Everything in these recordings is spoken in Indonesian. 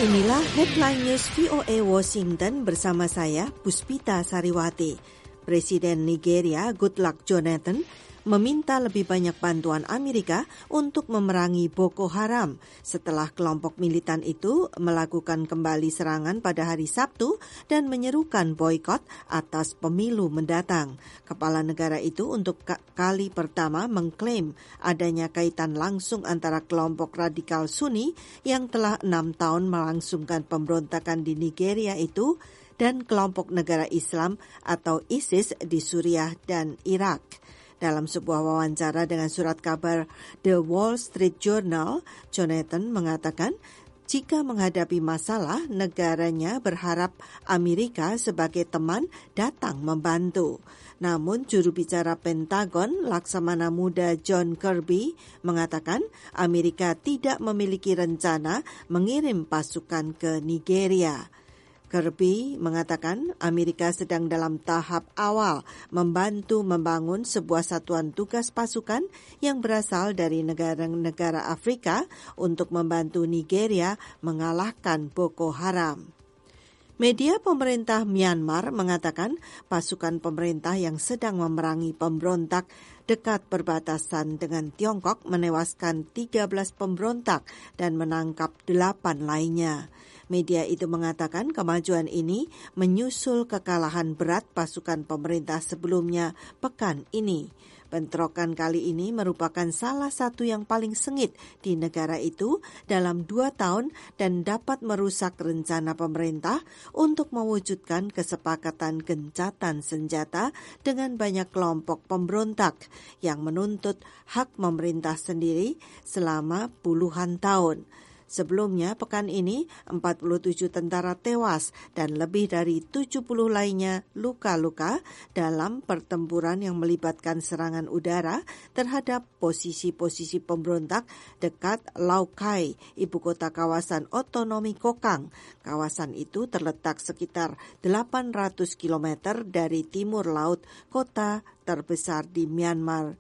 Inilah Headline News VOA Washington bersama saya, Puspita Sariwati. Presiden Nigeria Goodluck Jonathan meminta lebih banyak bantuan Amerika untuk memerangi Boko Haram setelah kelompok militan itu melakukan kembali serangan pada hari Sabtu dan menyerukan boikot atas pemilu mendatang. Kepala negara itu untuk kali pertama mengklaim adanya kaitan langsung antara kelompok radikal Sunni yang telah 6 tahun melangsungkan pemberontakan di Nigeria itu dan kelompok negara Islam atau ISIS di Suriah dan Irak. Dalam sebuah wawancara dengan surat kabar The Wall Street Journal, Jonathan mengatakan jika menghadapi masalah, negaranya berharap Amerika sebagai teman datang membantu. Namun juru bicara Pentagon, Laksamana Muda John Kirby, mengatakan Amerika tidak memiliki rencana mengirim pasukan ke Nigeria. Kirby mengatakan Amerika sedang dalam tahap awal membantu membangun sebuah satuan tugas pasukan yang berasal dari negara-negara Afrika untuk membantu Nigeria mengalahkan Boko Haram. Media pemerintah Myanmar mengatakan pasukan pemerintah yang sedang memerangi pemberontak dekat perbatasan dengan Tiongkok menewaskan 13 pemberontak dan menangkap 8 lainnya. Media itu mengatakan kemajuan ini menyusul kekalahan berat pasukan pemerintah sebelumnya pekan ini. Bentrokan kali ini merupakan salah satu yang paling sengit di negara itu dalam 2 tahun dan dapat merusak rencana pemerintah untuk mewujudkan kesepakatan gencatan senjata dengan banyak kelompok pemberontak yang menuntut hak memerintah sendiri selama puluhan tahun. Sebelumnya, pekan ini 47 tentara tewas dan lebih dari 70 lainnya luka-luka dalam pertempuran yang melibatkan serangan udara terhadap posisi-posisi pemberontak dekat Laokai, ibu kota kawasan otonomi Kokang. Kawasan itu terletak sekitar 800 km dari timur laut kota terbesar di Myanmar,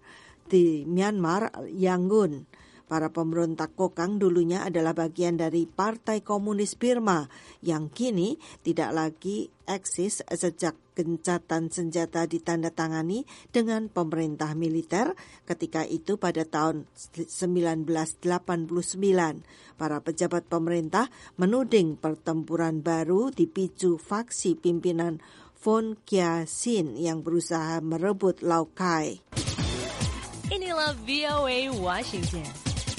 Yangon. Para pemberontak Kokang dulunya adalah bagian dari Partai Komunis Burma yang kini tidak lagi eksis sejak gencatan senjata ditandatangani dengan pemerintah militer ketika itu pada tahun 1989. Para pejabat pemerintah menuding pertempuran baru dipicu faksi pimpinan Von Kya Sin yang berusaha merebut Laokai. Inilah VOA Washington.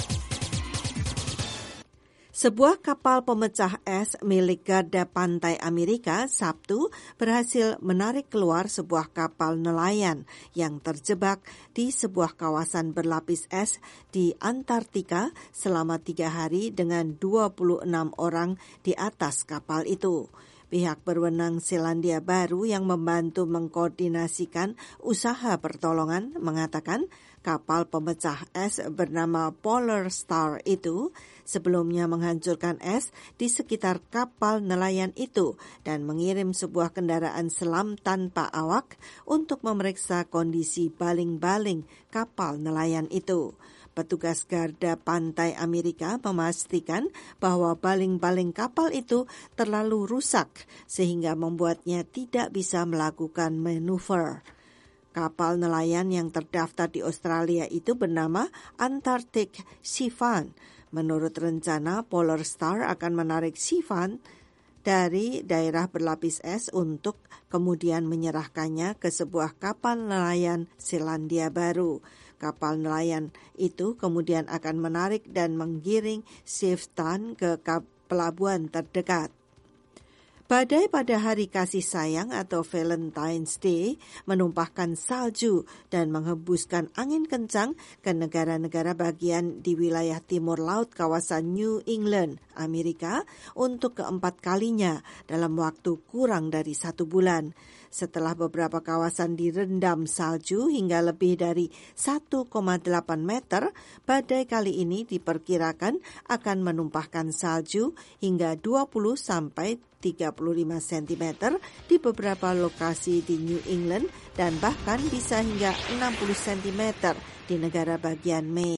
Sebuah kapal pemecah es milik Garda Pantai Amerika Sabtu berhasil menarik keluar sebuah kapal nelayan yang terjebak di sebuah kawasan berlapis es di Antartika selama 3 hari dengan 26 orang di atas kapal itu. Pihak berwenang Selandia Baru yang membantu mengkoordinasikan usaha pertolongan mengatakan kapal pemecah es bernama Polar Star itu sebelumnya menghancurkan es di sekitar kapal nelayan itu dan mengirim sebuah kendaraan selam tanpa awak untuk memeriksa kondisi baling-baling kapal nelayan itu. Petugas Garda Pantai Amerika memastikan bahwa baling-baling kapal itu terlalu rusak sehingga membuatnya tidak bisa melakukan manuver. Kapal nelayan yang terdaftar di Australia itu bernama Antarctic Siphon. Menurut rencana, Polar Star akan menarik Siphon dari daerah berlapis es untuk kemudian menyerahkannya ke sebuah kapal nelayan Selandia Baru. Kapal nelayan itu kemudian akan menarik dan menggiring Siphon ke pelabuhan terdekat. Badai pada hari kasih sayang atau Valentine's Day menumpahkan salju dan menghembuskan angin kencang ke negara-negara bagian di wilayah timur laut kawasan New England, Amerika untuk keempat kalinya dalam waktu kurang dari 1 bulan. Setelah beberapa kawasan direndam salju hingga lebih dari 1,8 meter, badai kali ini diperkirakan akan menumpahkan salju hingga 20 sampai 35 cm di beberapa lokasi di New England dan bahkan bisa hingga 60 cm di negara bagian Maine.